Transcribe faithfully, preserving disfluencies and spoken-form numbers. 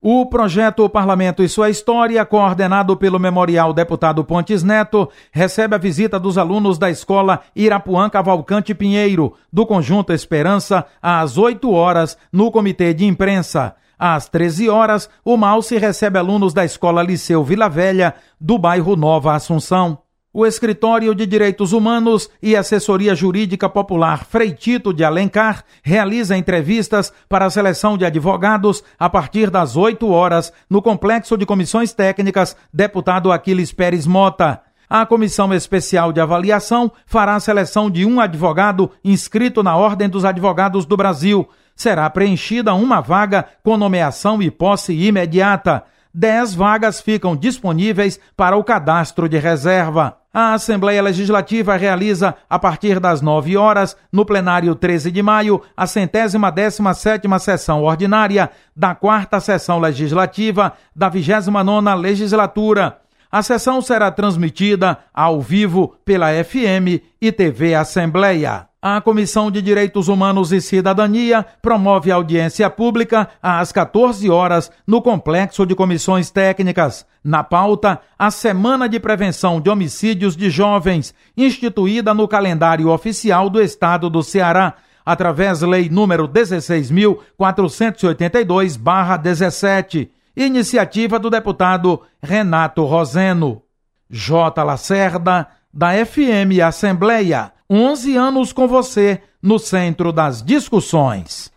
O projeto Parlamento e Sua História, coordenado pelo Memorial Deputado Pontes Neto, recebe a visita dos alunos da Escola Irapuã Cavalcante Pinheiro, do Conjunto Esperança, às oito horas, no Comitê de Imprensa. Às treze horas, o Malce recebe alunos da Escola Liceu Vila Velha, do bairro Nova Assunção. O Escritório de Direitos Humanos e Assessoria Jurídica Popular Freitito de Alencar realiza entrevistas para a seleção de advogados a partir das oito horas no Complexo de Comissões Técnicas Deputado Aquiles Pérez Mota. A Comissão Especial de Avaliação fará a seleção de um advogado inscrito na Ordem dos Advogados do Brasil. Será preenchida uma vaga com nomeação e posse imediata. Dez vagas ficam disponíveis para o cadastro de reserva. A Assembleia Legislativa realiza, a partir das nove horas, no plenário treze de maio, a centésima décima sétima sessão ordinária da quarta sessão legislativa da vigésima nona legislatura. A sessão será transmitida ao vivo pela F M e T V Assembleia. A Comissão de Direitos Humanos e Cidadania promove audiência pública às quatorze horas no Complexo de Comissões Técnicas. Na pauta, a Semana de Prevenção de Homicídios de Jovens, instituída no calendário oficial do Estado do Ceará, através da Lei número dezesseis mil quatrocentos e oitenta e dois barra dezessete, iniciativa do deputado Renato Roseno. J. Lacerda, da F M Assembleia. onze anos com você no centro das discussões.